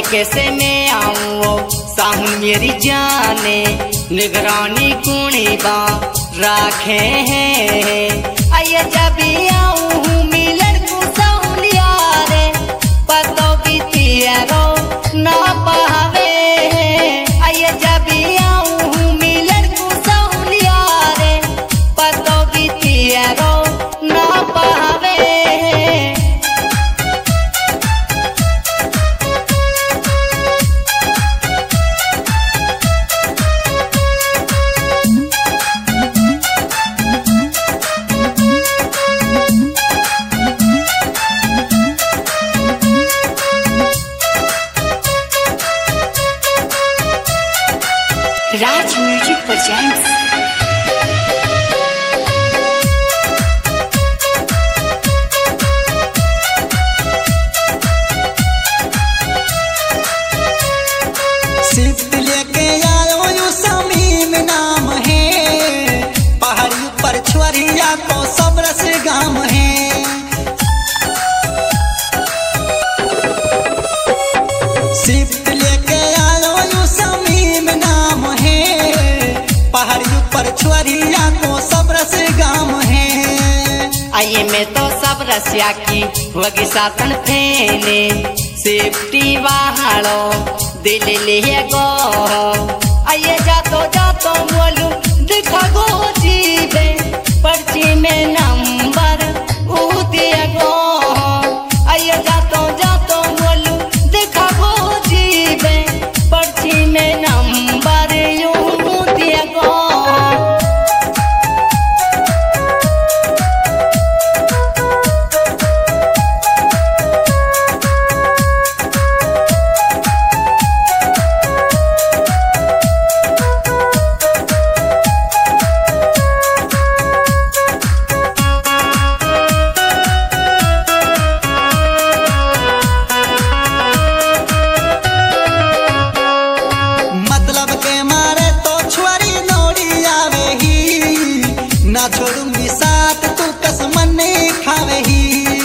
कैसे मैं आऊँ साहू मेरी जाने निगरानी कुणी बा राखे हैं आइए जब आऊँ मिलन को सौलिया रे पतो बीती रो ना पावे आइए जब आऊँ मिलन को सौलिया रे पतो बीती रो ना पावे। राज म्यूजिक प्रेजेंट्स। शिफ्ट लेके आयो यू समीम नाम है पहाड़ी पर छोरिया तो सब रस गाम है। शिफ्ट लेके आयो यू समीम नाम है पहाड़ी पर छोरिया तो सब रस गाम है। आइए मैं तो सब रसिया की वगी सातन फेने सेफ्टी वालो दिल लिए गो आइए जातो बोलू दिखा गो जीवे पर्ची में नंबर दिया गो आइए जातो बोलू दिखा गो जीवे पर्ची में नंबर दिया गो। मतलब के मारे तो छुआरी नौड़ी आवे ही ना छोड़ूंगी साथ तू कसमन नहीं खावे ही।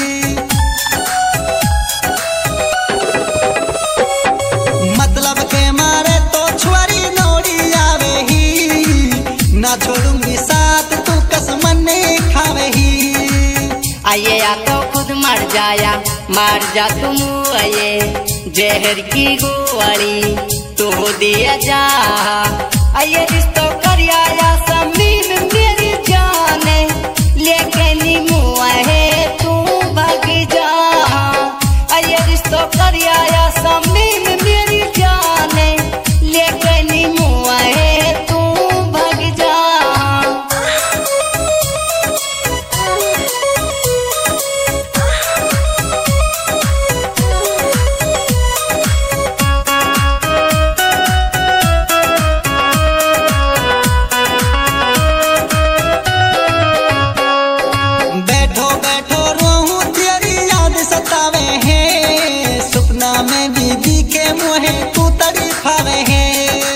मतलब के मारे तो छुआरी नौड़ी आवे ही ना छोड़ूंगी साथ तू कसमन नहीं खावे ही। आइए या तो खुद मर जा तुम आइए जहर की गोली तो दिया जा आइए रिश्तों करिया या समीम मेरी जाने लेके नीमू है तू भाग जा आइए रिश्तों करिया या समीम मेरी जाने लेके नीमू है तू भाग जा। बैठो बैठो रोहू तेरी याद सतावे है सपना में बीबी के मुँह तू तड़फावे है।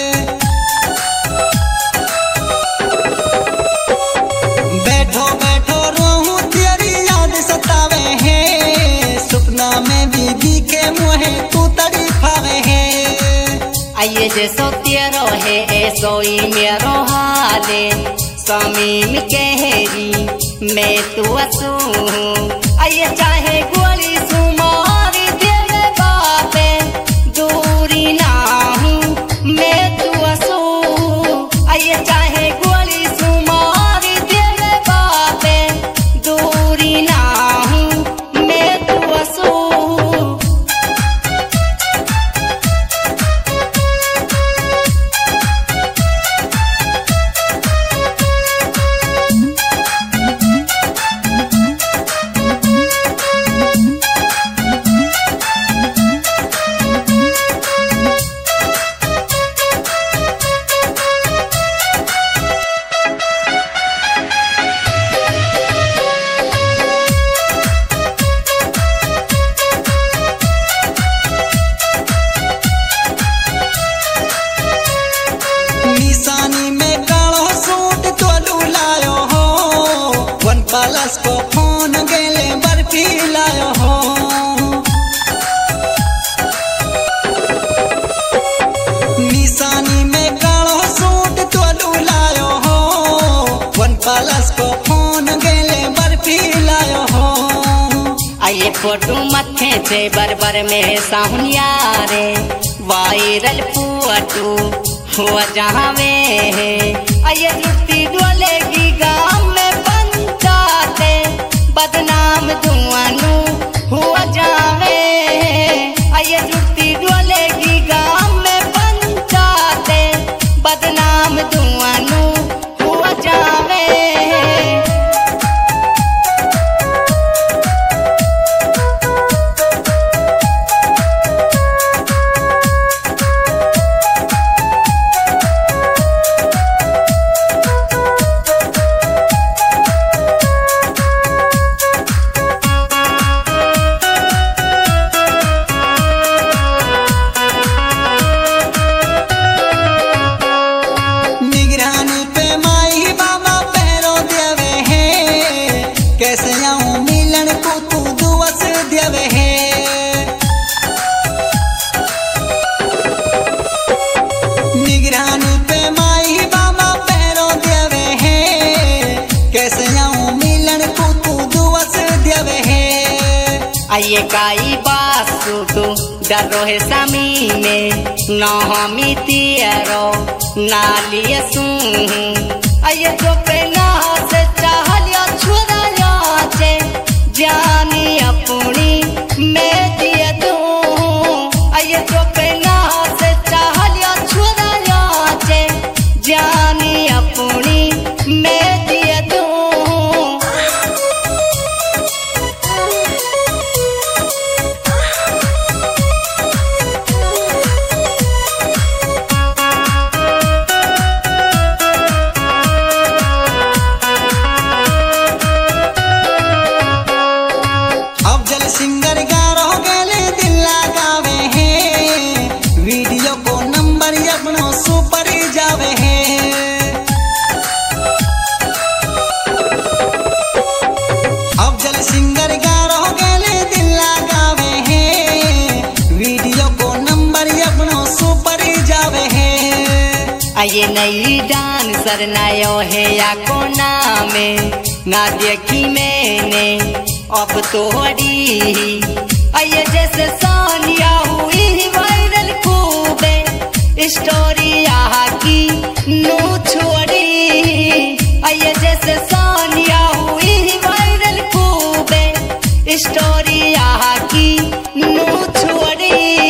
बैठो बैठो रोहू तेरी याद सतावे है सपना में बीबी के मुँह तू तड़फावे है। आइए जैसो तेरो है ऐसो ही मेरो हाले समीम कहरी मैं तू असू आइए चाहे गोली सुमारी तेरे बापे दूरी ना हूँ मैं तू असू आइए चाहे गोली सुमारी तेरे बापे दूरी ना हूँ मैं तू असू। छोटू मथे से बरबर में साहुनिया रे वायरल पुअटू हुआ जहाँ में आये जुटी डोलेगी गाँव में पंचाते बदनाम दुआनू हुआ जावे आये जुटी डोलेगी गाँव में पंचाते बदनाम दुआनू हुआ जावे। कैसे आऊं मिलन को तू दुआस देवे है निगरानी पे माई बाबा पैरो देवे है कैसे आऊं मिलन को तू दुआस देवे है। आइए काई बासु तू डरो है समी में न हमी तियरो नालिए सुन आइए जो पे ना से चाहलिया छुरा जानी अपनी मैं दिया दूं आये तो पेना से चाहलिया छुरा जाचे जानी अपनी मैं दिया दूं। सिंगर गारो गेले दिल लगावे हैं वीडियो को नंबर अपनों सुपर जावे हैं अफजल सिंगर गारो गेले दिल लगावे हैं वीडियो को नंबर अपनों सुपर जावे हैं। आये नई डांसर नयो है या कोना में ना देखी मैंने अब तो हड़ी आये जैसे सानिया हुई वायरल खूबे स्टोरी यहाँ की नू छोड़ी आये जैसे सानिया हुई वायरल खूबे स्टोरी यहाँ की नू छोड़ी।